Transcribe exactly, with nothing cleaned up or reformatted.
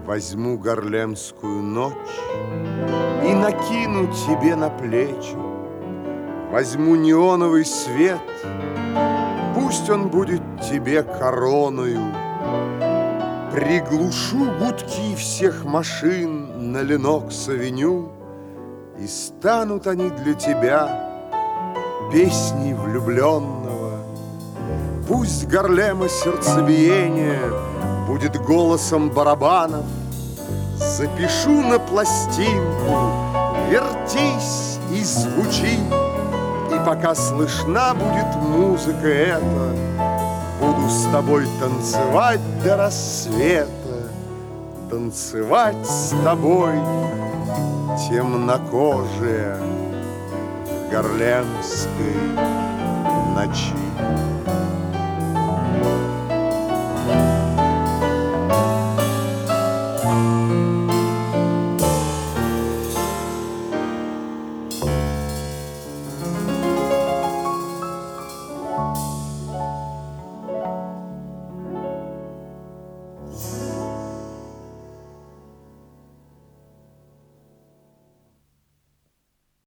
Возьму гарлемскую ночь и накину тебе на плечи. Возьму неоновый свет, пусть он будет тебе короною. Приглушу гудки всех машин на Ленокс-авеню, и станут они для тебя песней влюбленного. Пусть Гарлема сердцебиение будет голосом барабанов. Запишу на пластинку: вертись и звучи. И пока слышна будет музыка эта, буду с тобой танцевать до рассвета, танцевать с тобой, темнокожая, в гарлемской ночи.